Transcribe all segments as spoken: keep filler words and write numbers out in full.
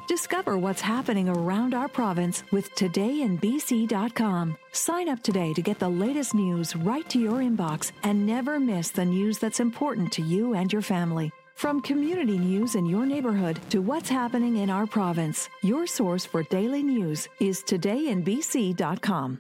Discover what's happening around our province with today in B C dot com. Sign up today to get the latest news right to your inbox and never miss the news that's important to you and your family. From community news in your neighborhood to what's happening in our province, your source for daily news is today in B C dot com.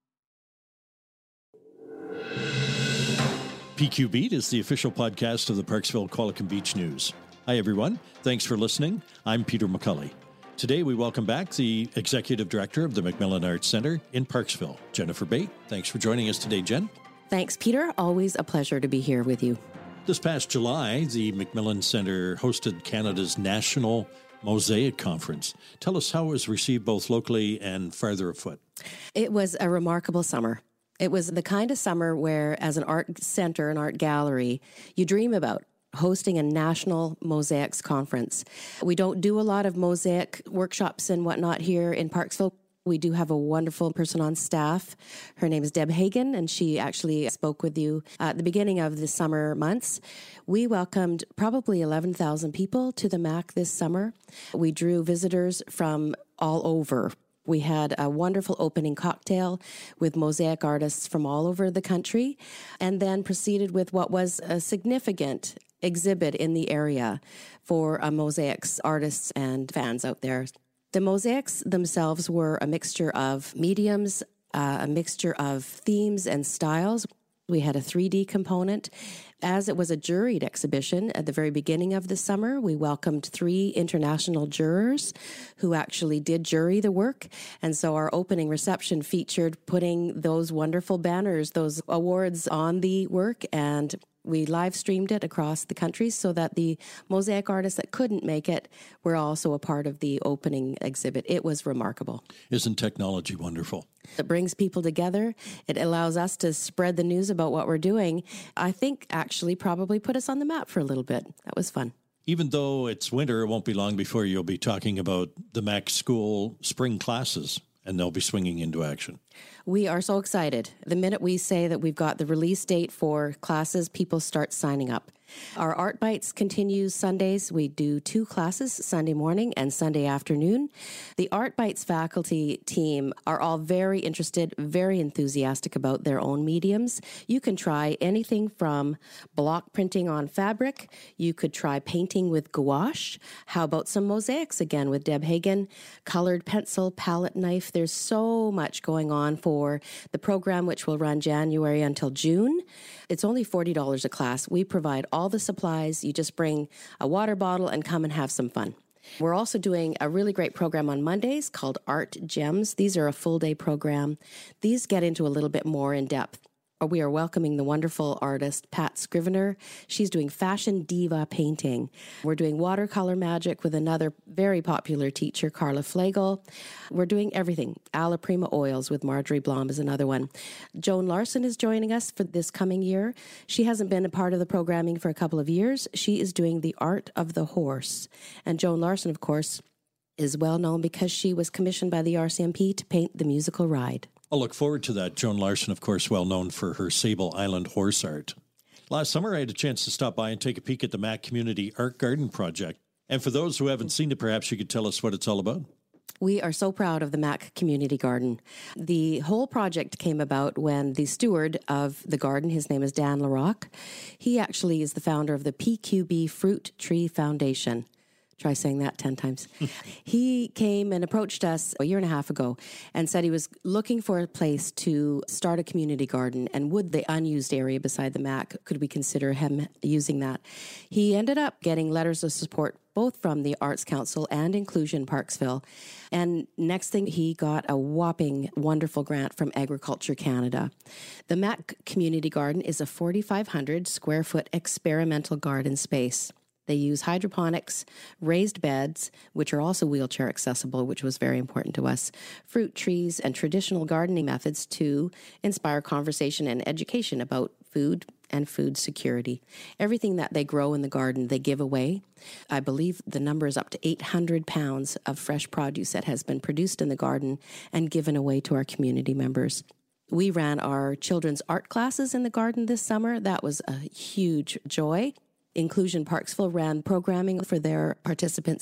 P Q Beat is the official podcast of the Parksville Qualicum Beach News. Hi, everyone. Thanks for listening. I'm Peter McCulley. Today, we welcome back the Executive Director of the Macmillan Arts Centre in Parksville, Jennifer Bate. Thanks for joining us today, Jen. Thanks, Peter. Always a pleasure to be here with you. This past July, the Macmillan Centre hosted Canada's National Mosaic Conference. Tell us how it was received both locally and farther afoot. It was a remarkable summer. It was the kind of summer where, as an art center, an art gallery, you dream about hosting a national mosaics conference. We don't do a lot of mosaic workshops and whatnot here in Parksville. We do have a wonderful person on staff. Her name is Deb Hagen, and she actually spoke with you at the beginning of the summer months. We welcomed probably eleven thousand people to the M A C this summer. We drew visitors from all over. We had a wonderful opening cocktail with mosaic artists from all over the country, and then proceeded with what was a significant exhibit in the area for uh, mosaics artists and fans out there. The mosaics themselves were a mixture of mediums, uh, a mixture of themes and styles. We had a three D component. As it was a juried exhibition at the very beginning of the summer, we welcomed three international jurors who actually did jury the work. And so our opening reception featured putting those wonderful banners, those awards on the work, and we live streamed it across the country so that the mosaic artists that couldn't make it were also a part of the opening exhibit. It was remarkable. Isn't technology wonderful? It brings people together. It allows us to spread the news about what we're doing. I think actually probably put us on the map for a little bit. That was fun. Even though it's winter, it won't be long before you'll be talking about the M A C school spring classes, and they'll be swinging into action. We are so excited. The minute we say that we've got the release date for classes, people start signing up. Our Art Bites continues Sundays. We do two classes, Sunday morning and Sunday afternoon. The Art Bites faculty team are all very interested, very enthusiastic about their own mediums. You can try anything from block printing on fabric. You could try painting with gouache. How about some mosaics again with Deb Hagen? Colored pencil, palette knife. There's so much going on for the program, which will run January until June. It's only forty dollars a class. We provide all the supplies. You just bring a water bottle and come and have some fun. We're also doing a really great program on Mondays called Art Gems. These are a full day program. These get into a little bit more in depth. We are welcoming the wonderful artist, Pat Scrivener. She's doing fashion diva painting. We're doing watercolor magic with another very popular teacher, Carla Flagel. We're doing everything. Alla Prima oils with Marjorie Blom is another one. Joan Larson is joining us for this coming year. She hasn't been a part of the programming for a couple of years. She is doing the art of the horse. And Joan Larson, of course, is well known because she was commissioned by the R C M P to paint the musical Ride. I'll look forward to that. Joan Larson, of course, well known for her Sable Island horse art. Last summer, I had a chance to stop by and take a peek at the M A C Community Art Garden Project. And for those who haven't seen it, perhaps you could tell us what it's all about. We are so proud of the M A C Community Garden. The whole project came about when the steward of the garden, his name is Dan LaRocque, he actually is the founder of the P Q B Fruit Tree Foundation. Try saying that ten times. He came and approached us a year and a half ago and said he was looking for a place to start a community garden, and would the unused area beside the M A C, could we consider him using that? He ended up getting letters of support both from the Arts Council and Inclusion Parksville. And next thing, he got a whopping wonderful grant from Agriculture Canada. The M A C Community Garden is a forty-five hundred square foot experimental garden space. They use hydroponics, raised beds, which are also wheelchair accessible, which was very important to us, fruit trees, and traditional gardening methods to inspire conversation and education about food and food security. Everything that they grow in the garden, they give away. I believe the number is up to eight hundred pounds of fresh produce that has been produced in the garden and given away to our community members. We ran our children's art classes in the garden this summer. That was a huge joy. Inclusion Parksville ran programming for their participants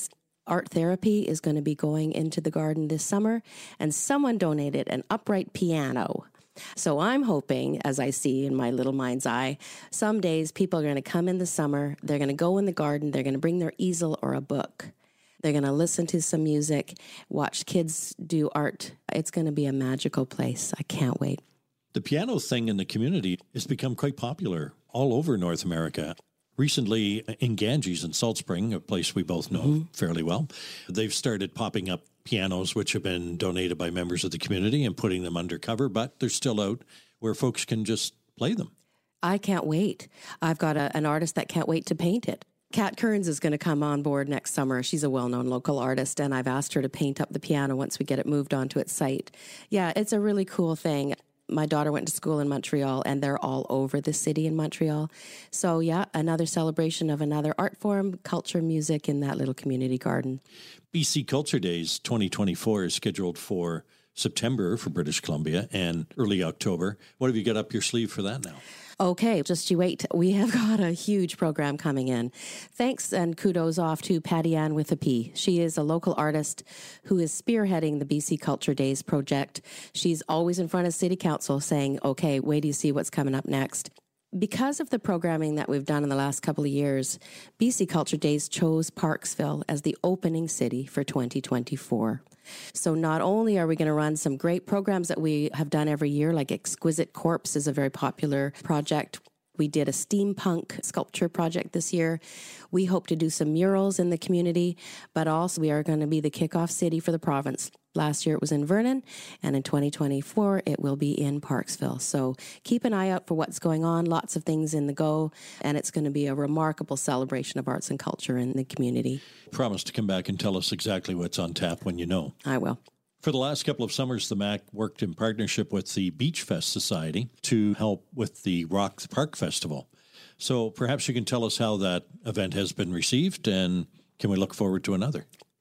Art therapy is going to be going into the garden this summer, and someone donated an upright piano. So I'm hoping, as I see in my little mind's eye, some days people are going to come in the summer, they're going to go in the garden, they're going to bring their easel or a book. They're going to listen to some music, watch kids do art. It's going to be a magical place. I can't wait. The piano thing in the community has become quite popular all over North America. Recently, in Ganges in Salt Spring, a place we both know mm-hmm. fairly well, they've started popping up pianos which have been donated by members of the community and putting them undercover, but they're still out where folks can just play them. I can't wait. I've got a, an artist that can't wait to paint it. Kat Kearns is going to come on board next summer. She's a well-known local artist, and I've asked her to paint up the piano once we get it moved onto its site. Yeah, it's a really cool thing. My daughter went to school in Montreal, and they're all over the city in Montreal. So, yeah, another celebration of another art form, culture, music in that little community garden. B C Culture Days twenty twenty-four is scheduled for September for British Columbia and early October. What have you got up your sleeve for that now? Okay, just you wait. We have got a huge program coming in. Thanks and kudos off to Patty Ann with a P. She is a local artist who is spearheading the B C Culture Days project. She's always in front of City Council saying, okay, wait till you see what's coming up next. Because of the programming that we've done in the last couple of years, B C Culture Days chose Parksville as the opening city for twenty twenty-four. So not only are we going to run some great programs that we have done every year, like Exquisite Corpse is a very popular project. We did a steampunk sculpture project this year. We hope to do some murals in the community, but also we are going to be the kickoff city for the province. Last year it was in Vernon, and in twenty twenty-four it will be in Parksville. So keep an eye out for what's going on. Lots of things in the go, and it's going to be a remarkable celebration of arts and culture in the community. Promise to come back and tell us exactly what's on tap when you know. I will. For the last couple of summers, the M A C worked in partnership with the Beach Fest Society to help with the Rock the Park Festival. So perhaps you can tell us how that event has been received, and can we look forward to another?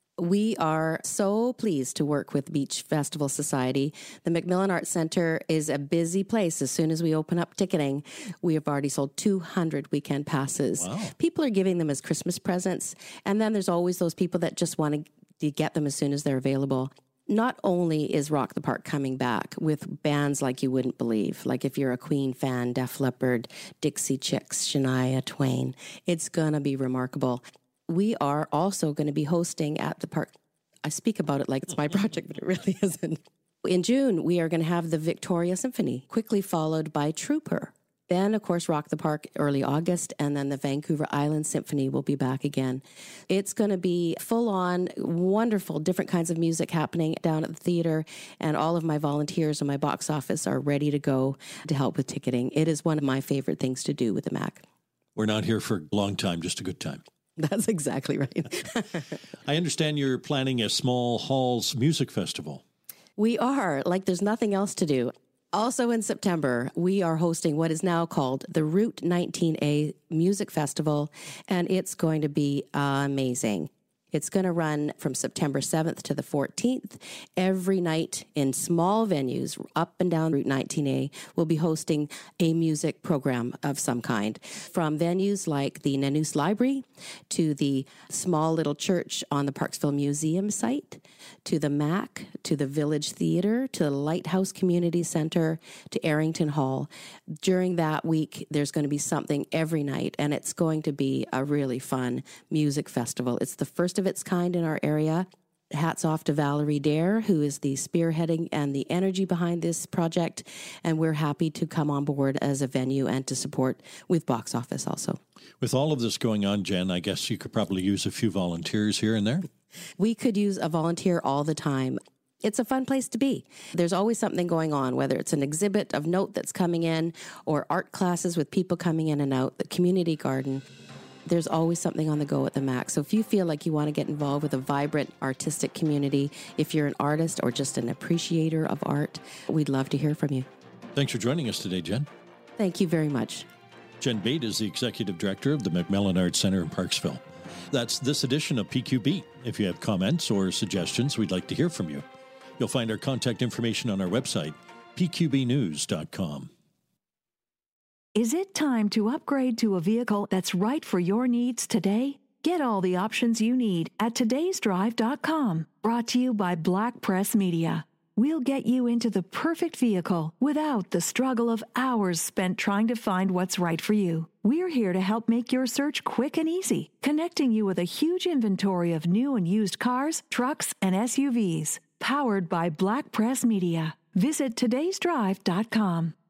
We are so pleased to work with Beach Festival Society. The Macmillan Arts Centre is a busy place. As soon as we open up ticketing, we have already sold two hundred weekend passes. Wow. People are giving them as Christmas presents. And then there's always those people that just want to get them as soon as they're available. Not only is Rock the Park coming back with bands like you wouldn't believe, like if you're a Queen fan, Def Leppard, Dixie Chicks, Shania Twain, it's going to be remarkable. We are also going to be hosting at the park. I speak about it like it's my project, but it really isn't. In June, we are going to have the Victoria Symphony, quickly followed by Trooper. Then, of course, Rock the Park early August, and then the Vancouver Island Symphony will be back again. It's going to be full-on, wonderful, different kinds of music happening down at the theater, and all of my volunteers in my box office are ready to go to help with ticketing. It is one of my favorite things to do with the M A C. We're not here for a long time, just a good time. That's exactly right. I understand you're planning a small halls music festival. We are, like there's nothing else to do. Also in September, we are hosting what is now called the Route nineteen A Music Festival, and it's going to be amazing. It's going to run from September seventh to the fourteenth. Every night in small venues up and down Route nineteen A, we'll be hosting a music program of some kind. From venues like the Nanus Library to the small little church on the Parksville Museum site, to the M A C, to the Village Theatre, to the Lighthouse Community Centre, to Arrington Hall. During that week, there's going to be something every night, and it's going to be a really fun music festival. It's the first of its kind in our area. Hats off to Valerie Dare, who is the spearheading and the energy behind this project, and we're happy to come on board as a venue and to support with box office also. With all of this going on, Jen, I guess you could probably use a few volunteers here and there. We could use a volunteer all the time. It's a fun place to be. There's always something going on, whether it's an exhibit of note that's coming in or art classes with people coming in and out, the community garden. There's always something on the go at the M A C. So if you feel like you want to get involved with a vibrant artistic community, if you're an artist or just an appreciator of art, we'd love to hear from you. Thanks for joining us today, Jen. Thank you very much. Jen Bate is the Executive Director of the Macmillan Arts Centre in Parksville. That's this edition of P Q B. If you have comments or suggestions, we'd like to hear from you. You'll find our contact information on our website, p q b news dot com. Is it time to upgrade to a vehicle that's right for your needs today? Get all the options you need at todays drive dot com. Brought to you by Black Press Media. We'll get you into the perfect vehicle without the struggle of hours spent trying to find what's right for you. We're here to help make your search quick and easy, connecting you with a huge inventory of new and used cars, trucks, and S U Vs. Powered by Black Press Media. Visit todays drive dot com.